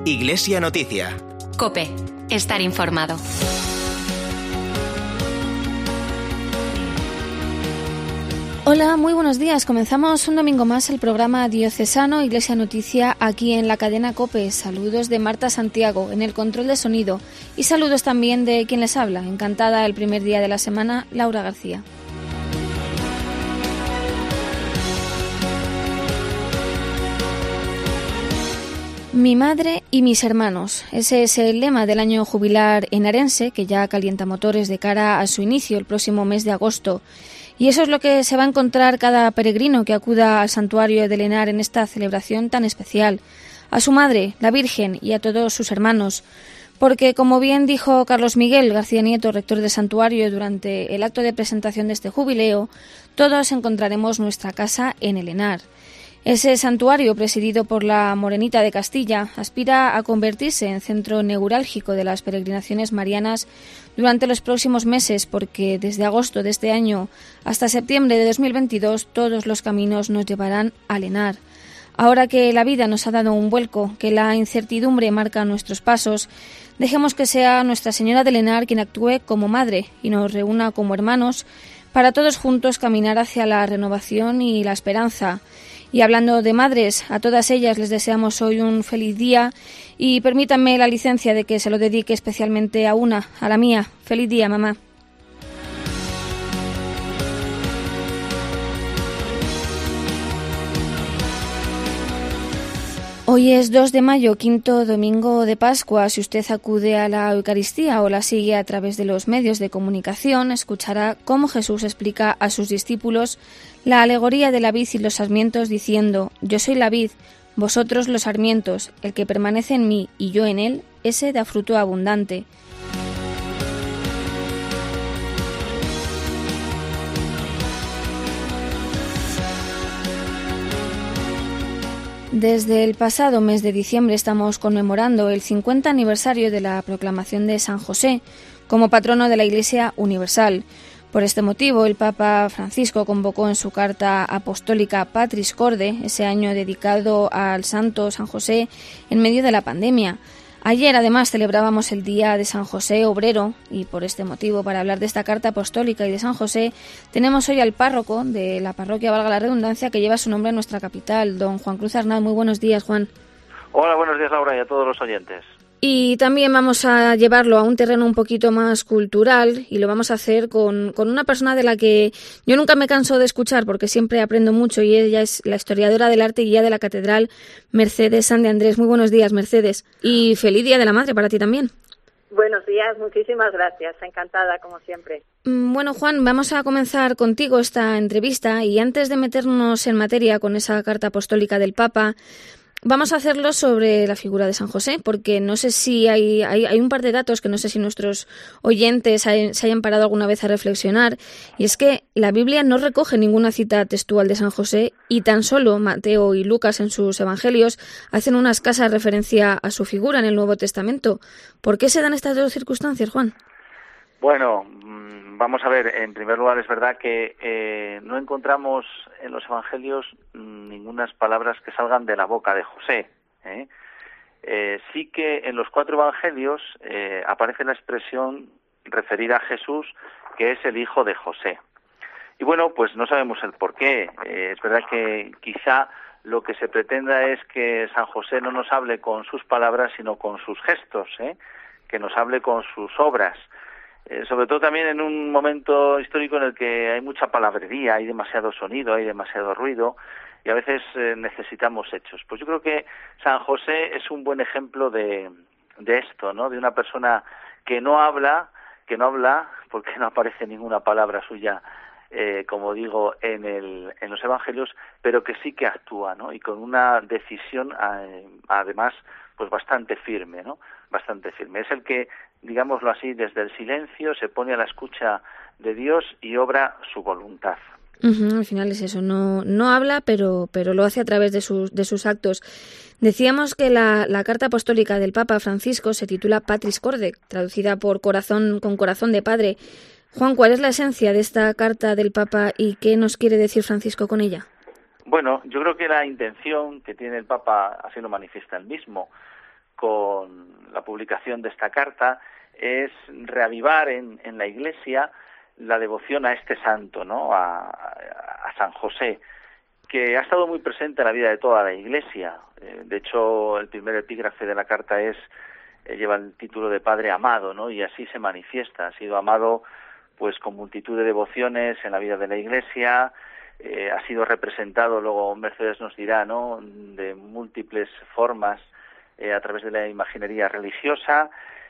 Iglesia Noticia. COPE. Estar informado. Hola, muy buenos días. Comenzamos un domingo más el programa diocesano Iglesia Noticia aquí en la cadena COPE. Saludos de Marta Santiago en el control de sonido y saludos también de quien les habla. Encantada el primer día de la semana, Laura García. Mi madre y mis hermanos. Ese es el lema del año jubilar henarense, que ya calienta motores de cara a su inicio el próximo mes de agosto. Y eso es lo que se va a encontrar cada peregrino que acuda al santuario del Henar en esta celebración tan especial. A su madre, la Virgen, y a todos sus hermanos. Porque, como bien dijo Carlos Miguel García Nieto, rector del santuario, durante el acto de presentación de este jubileo, todos encontraremos nuestra casa en el Henar. Ese santuario, presidido por la Morenita de Castilla, aspira a convertirse en centro neurálgico de las peregrinaciones marianas durante los próximos meses, porque desde agosto de este año hasta septiembre de 2022 todos los caminos nos llevarán al Henar. Ahora que la vida nos ha dado un vuelco, que la incertidumbre marca nuestros pasos, dejemos que sea Nuestra Señora del Henar quien actúe como madre y nos reúna como hermanos para todos juntos caminar hacia la renovación y la esperanza. Y hablando de madres, a todas ellas les deseamos hoy un feliz día y permítanme la licencia de que se lo dedique especialmente a una, a la mía. Feliz día, mamá. Hoy es 2 de mayo, quinto domingo de Pascua. Si usted acude a la Eucaristía o la sigue a través de los medios de comunicación, escuchará cómo Jesús explica a sus discípulos la alegoría de la vid y los sarmientos, diciendo: Yo soy la vid, vosotros los sarmientos, el que permanece en mí y yo en él, ese da fruto abundante. Desde el pasado mes de diciembre estamos conmemorando el 50 aniversario de la proclamación de San José como patrono de la Iglesia Universal. Por este motivo, el Papa Francisco convocó en su carta apostólica Patris Corde, ese año dedicado al santo San José en medio de la pandemia. Ayer, además, celebrábamos el Día de San José Obrero y, por este motivo, para hablar de esta carta apostólica y de San José, tenemos hoy al párroco de la parroquia, valga la redundancia, que lleva su nombre en nuestra capital, don Juan Cruz Arnal. Muy buenos días, Juan. Hola, buenos días, Laura, y a todos los oyentes. Y también vamos a llevarlo a un terreno un poquito más cultural y lo vamos a hacer con una persona de la que yo nunca me canso de escuchar porque siempre aprendo mucho, y ella es la historiadora del arte y guía de la catedral, Mercedes San de Andrés. Muy buenos días, Mercedes, y feliz Día de la Madre para ti también. Buenos días, muchísimas gracias, encantada como siempre. Bueno, Juan, vamos a comenzar contigo esta entrevista y antes de meternos en materia con esa carta apostólica del Papa, vamos a hacerlo sobre la figura de San José, porque no sé si hay un par de datos que no sé si nuestros oyentes se hayan parado alguna vez a reflexionar, y es que la Biblia no recoge ninguna cita textual de San José y tan solo Mateo y Lucas en sus evangelios hacen una escasa referencia a su figura en el Nuevo Testamento. ¿Por qué se dan estas dos circunstancias, Juan? Bueno, vamos a ver, en primer lugar es verdad que no encontramos en los evangelios ningunas palabras que salgan de la boca de José. Sí que en los 4 evangelios aparece la expresión referida a Jesús, que es el hijo de José. Y bueno, pues no sabemos el por qué. Es verdad que quizá lo que se pretenda es que San José no nos hable con sus palabras, sino con sus gestos, que nos hable con sus obras. Sobre todo también en un momento histórico en el que hay mucha palabrería, hay demasiado sonido, hay demasiado ruido y a veces necesitamos hechos. Pues yo creo que San José es un buen ejemplo de esto, ¿no? De una persona que no habla porque no aparece ninguna palabra suya, como digo, en los evangelios, pero que sí que actúa, ¿no? Y con una decisión además pues bastante firme, ¿no? Bastante firme. Es el que, digámoslo así, desde el silencio se pone a la escucha de Dios y obra su voluntad. Al final es eso, no habla, pero lo hace a través de sus actos. Decíamos que la carta apostólica del Papa Francisco se titula Patris Corde, traducida por corazón de padre. Juan, ¿cuál es la esencia de esta carta del Papa y qué nos quiere decir Francisco con ella? Bueno, yo creo que la intención que tiene el Papa así lo manifiesta él mismo. con la publicación de esta carta es reavivar en la Iglesia la devoción a este santo, ¿no? A San José, que ha estado muy presente en la vida de toda la Iglesia. De hecho, el primer epígrafe de la carta lleva el título de Padre amado, ¿no? Y así se manifiesta. Ha sido amado pues con multitud de devociones en la vida de la Iglesia. Ha sido representado, luego Mercedes nos dirá, ¿no?, de múltiples formas a través de la imaginería religiosa.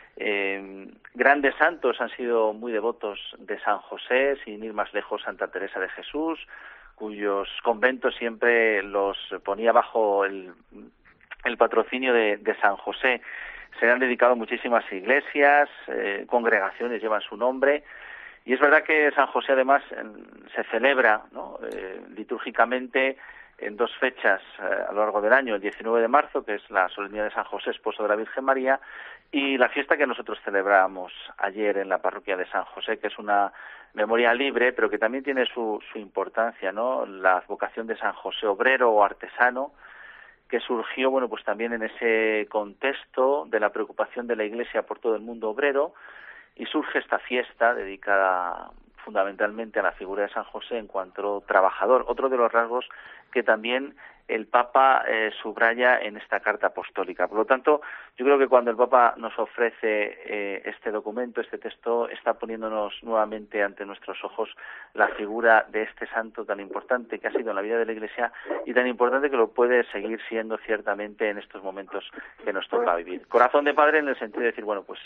Grandes santos han sido muy devotos de San José, sin ir más lejos, Santa Teresa de Jesús, cuyos conventos siempre los ponía bajo el patrocinio de San José. Se le han dedicado muchísimas iglesias, congregaciones llevan su nombre, y es verdad que San José además se celebra, ¿no?, litúrgicamente en dos fechas a lo largo del año: el 19 de marzo, que es la solemnidad de San José, esposo de la Virgen María, y la fiesta que nosotros celebramos ayer en la parroquia de San José, que es una memoria libre, pero que también tiene su importancia, ¿no?, la advocación de San José obrero o artesano, que surgió, bueno, pues también en ese contexto de la preocupación de la Iglesia por todo el mundo obrero, y surge esta fiesta dedicada fundamentalmente a la figura de San José en cuanto trabajador, otro de los rasgos que también el Papa subraya en esta carta apostólica. Por lo tanto, yo creo que cuando el Papa nos ofrece este documento, este texto, está poniéndonos nuevamente ante nuestros ojos la figura de este santo tan importante que ha sido en la vida de la Iglesia y tan importante que lo puede seguir siendo ciertamente en estos momentos que nos toca vivir. Corazón de padre en el sentido de decir, bueno, pues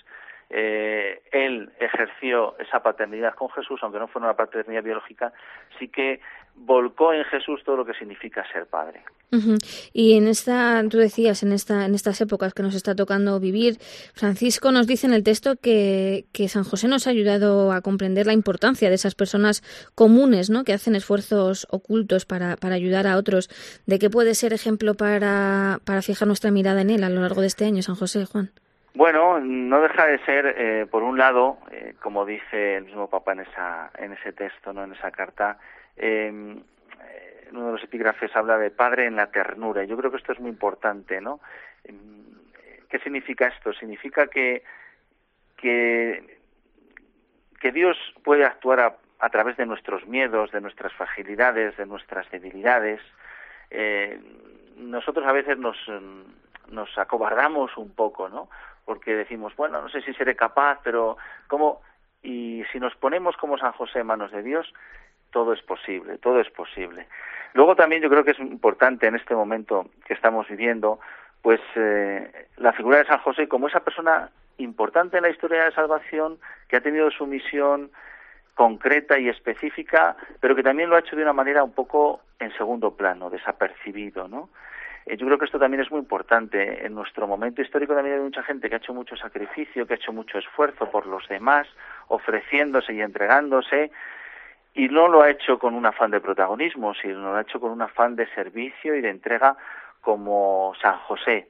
él ejerció esa paternidad con Jesús, aunque no fuera una paternidad biológica, sí que volcó en Jesús todo lo que significa ser padre. Uh-huh. Y tú decías, en estas épocas que nos está tocando vivir, Francisco nos dice en el texto que San José nos ha ayudado a comprender la importancia de esas personas comunes, ¿no?, que hacen esfuerzos ocultos para ayudar a otros. ¿De qué puede ser ejemplo para fijar nuestra mirada en él a lo largo de este año, San José, Juan? Bueno, no deja de ser, por un lado, como dice el mismo Papa en ese texto, no, en esa carta, en uno de los epígrafes habla de padre en la ternura. Yo creo que esto es muy importante, ¿no? ¿Qué significa esto? Significa que Dios puede actuar a través de nuestros miedos, de nuestras fragilidades, de nuestras debilidades. Nosotros a veces nos acobardamos un poco, ¿no?, porque decimos, bueno, no sé si seré capaz, pero ¿cómo? Y si nos ponemos como San José en manos de Dios, todo es posible, todo es posible. Luego también yo creo que es importante en este momento que estamos viviendo, pues la figura de San José como esa persona importante en la historia de salvación, que ha tenido su misión concreta y específica, pero que también lo ha hecho de una manera un poco en segundo plano, desapercibido, ¿no? Yo creo que esto también es muy importante. En nuestro momento histórico también hay mucha gente que ha hecho mucho sacrificio, que ha hecho mucho esfuerzo por los demás, ofreciéndose y entregándose, y no lo ha hecho con un afán de protagonismo, sino lo ha hecho con un afán de servicio y de entrega como San José,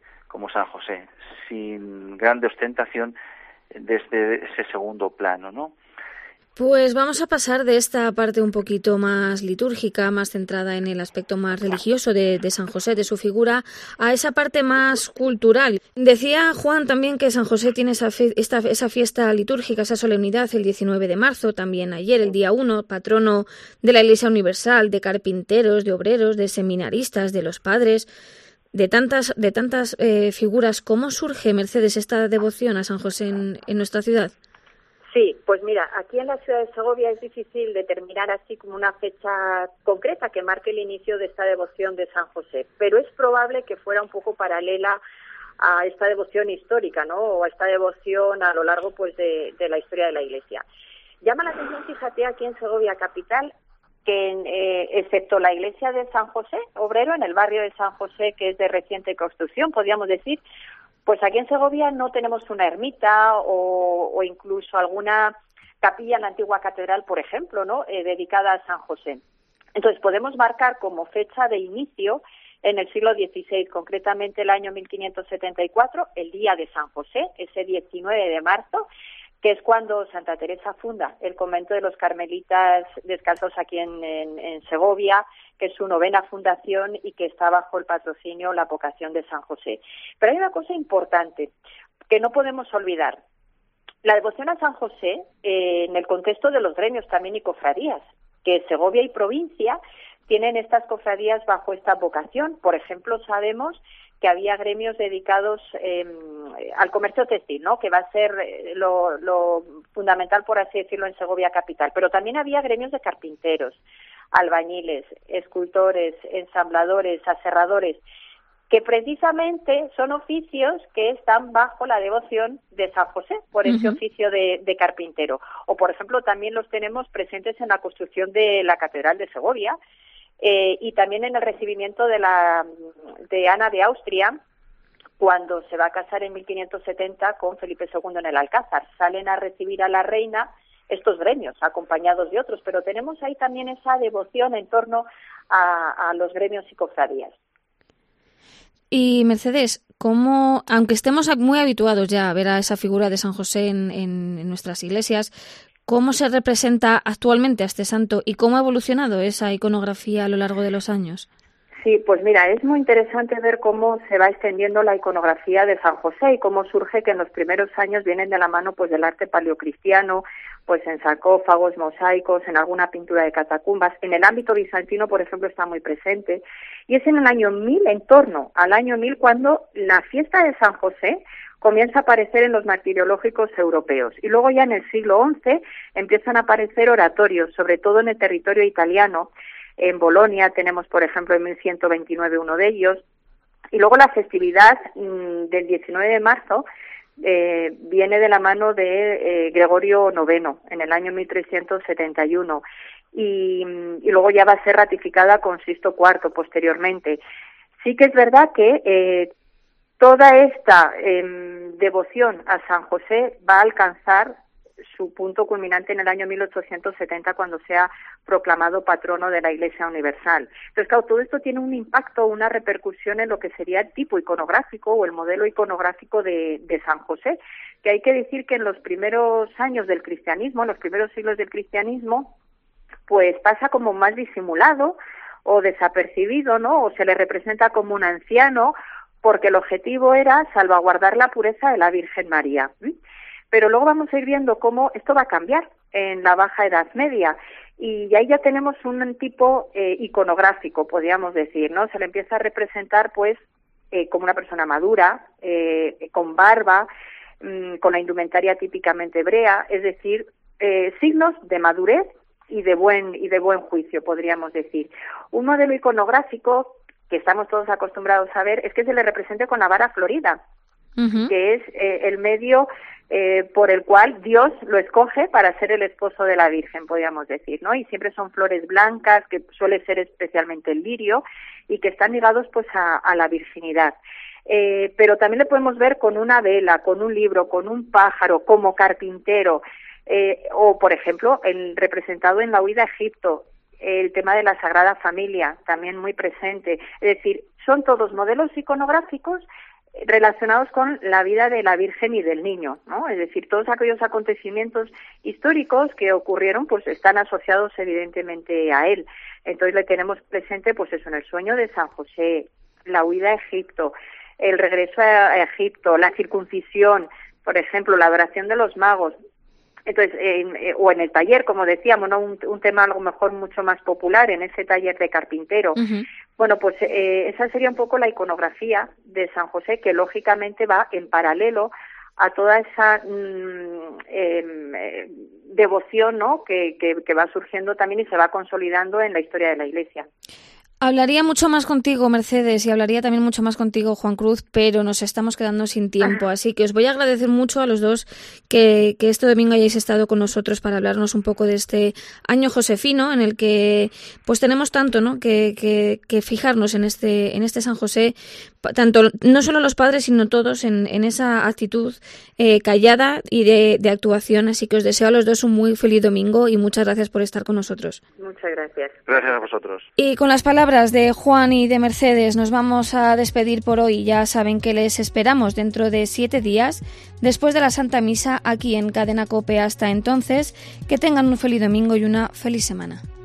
sin grande ostentación desde ese segundo plano, ¿no? Pues vamos a pasar de esta parte un poquito más litúrgica, más centrada en el aspecto más religioso de San José, de su figura, a esa parte más cultural. Decía Juan también que San José tiene esa fiesta litúrgica, esa solemnidad el 19 de marzo, también ayer, el día 1, patrono de la Iglesia Universal, de carpinteros, de obreros, de seminaristas, de los padres, de tantas figuras. ¿Cómo surge, Mercedes, esta devoción a San José en nuestra ciudad? Sí, pues mira, aquí en la ciudad de Segovia es difícil determinar así como una fecha concreta que marque el inicio de esta devoción de San José, pero es probable que fuera un poco paralela a esta devoción histórica, ¿no?, o a esta devoción a lo largo pues de la historia de la Iglesia. Llama la atención, fíjate, aquí en Segovia capital, que excepto la iglesia de San José Obrero, en el barrio de San José, que es de reciente construcción, podríamos decir, pues aquí en Segovia no tenemos una ermita o incluso alguna capilla en la antigua catedral, por ejemplo, ¿no?, dedicada a San José. Entonces podemos marcar como fecha de inicio en el siglo XVI, concretamente el año 1574, el día de San José, ese 19 de marzo, que es cuando Santa Teresa funda el convento de los Carmelitas Descalzos aquí en Segovia, que es su 9ª fundación y que está bajo el patrocinio, la vocación de San José. Pero hay una cosa importante que no podemos olvidar. La devoción a San José en el contexto de los gremios también y cofradías, que Segovia y provincia tienen estas cofradías bajo esta vocación. Por ejemplo, sabemos que había gremios dedicados al comercio textil, ¿no?, que va a ser lo fundamental, por así decirlo, en Segovia capital. Pero también había gremios de carpinteros, albañiles, escultores, ensambladores, aserradores, que precisamente son oficios que están bajo la devoción de San José, por ese oficio de carpintero. O, por ejemplo, también los tenemos presentes en la construcción de la Catedral de Segovia, y también en el recibimiento de Ana de Austria, cuando se va a casar en 1570 con Felipe II en el Alcázar. Salen a recibir a la reina estos gremios, acompañados de otros, pero tenemos ahí también esa devoción en torno a los gremios y cofradías. Y Mercedes, ¿cómo, aunque estemos muy habituados ya a ver a esa figura de San José en nuestras iglesias, cómo se representa actualmente a este santo y cómo ha evolucionado esa iconografía a lo largo de los años? Sí, pues mira, es muy interesante ver cómo se va extendiendo la iconografía de San José y cómo surge que en los primeros años vienen de la mano pues del arte paleocristiano, pues en sarcófagos, mosaicos, en alguna pintura de catacumbas. En el ámbito bizantino, por ejemplo, está muy presente. Y es en el año 1000, en torno al año 1000, cuando la fiesta de San José comienza a aparecer en los martiriológicos europeos. Y luego ya en el siglo XI empiezan a aparecer oratorios, sobre todo en el territorio italiano. En Bolonia tenemos, por ejemplo, en 1129 uno de ellos. Y luego la festividad del 19 de marzo viene de la mano de Gregorio IX, en el año 1371. Y luego ya va a ser ratificada con Sixto IV posteriormente. Sí que es verdad que toda esta devoción a San José va a alcanzar su punto culminante en el año 1870, cuando sea proclamado patrono de la Iglesia Universal. Entonces, claro, todo esto tiene un impacto, una repercusión en lo que sería el tipo iconográfico o el modelo iconográfico de San José, que hay que decir que en los primeros años del cristianismo, en los primeros siglos del cristianismo, pues pasa como más disimulado o desapercibido, ¿no? O se le representa como un anciano, porque el objetivo era salvaguardar la pureza de la Virgen María. Pero luego vamos a ir viendo cómo esto va a cambiar en la Baja Edad Media, y ahí ya tenemos un tipo iconográfico, podríamos decir, ¿no? Se le empieza a representar pues como una persona madura, con barba, con la indumentaria típicamente hebrea, es decir, signos de madurez y de buen juicio, podríamos decir. Un modelo iconográfico que estamos todos acostumbrados a ver es que se le represente con la vara florida, que es el medio por el cual Dios lo escoge para ser el esposo de la Virgen, podríamos decir, ¿no? Y siempre son flores blancas, que suele ser especialmente el lirio, y que están ligados pues a la virginidad. Pero también le podemos ver con una vela, con un libro, con un pájaro, como carpintero, o por ejemplo, representado en la huida a Egipto, el tema de la Sagrada Familia, también muy presente. Es decir, son todos modelos iconográficos relacionados con la vida de la Virgen y del Niño, ¿no? Es decir, todos aquellos acontecimientos históricos que ocurrieron, pues están asociados evidentemente a él. Entonces le tenemos presente, pues eso, en el sueño de San José, la huida a Egipto, el regreso a Egipto, la circuncisión, por ejemplo, la adoración de los magos. Entonces, o en el taller, como decíamos, ¿no? Un tema a lo mejor mucho más popular en ese taller de carpintero. Bueno, pues esa sería un poco la iconografía de San José, que lógicamente va en paralelo a toda esa devoción, ¿no? que va surgiendo también y se va consolidando en la historia de la Iglesia. Hablaría mucho más contigo, Mercedes, y hablaría también mucho más contigo, Juan Cruz, pero nos estamos quedando sin tiempo. Así que os voy a agradecer mucho a los dos que este domingo hayáis estado con nosotros para hablarnos un poco de este año josefino, en el que pues tenemos tanto, ¿no? que fijarnos en este San José, tanto no solo los padres, sino todos en esa actitud callada y de actuación. Así que os deseo a los dos un muy feliz domingo y muchas gracias por estar con nosotros. Muchas gracias. Gracias a vosotros. Y con las palabras palabras de Juan y de Mercedes nos vamos a despedir por hoy. Ya saben que les esperamos dentro de 7 días, después de la Santa Misa, aquí en Cadena COPE. Hasta entonces, que tengan un feliz domingo y una feliz semana.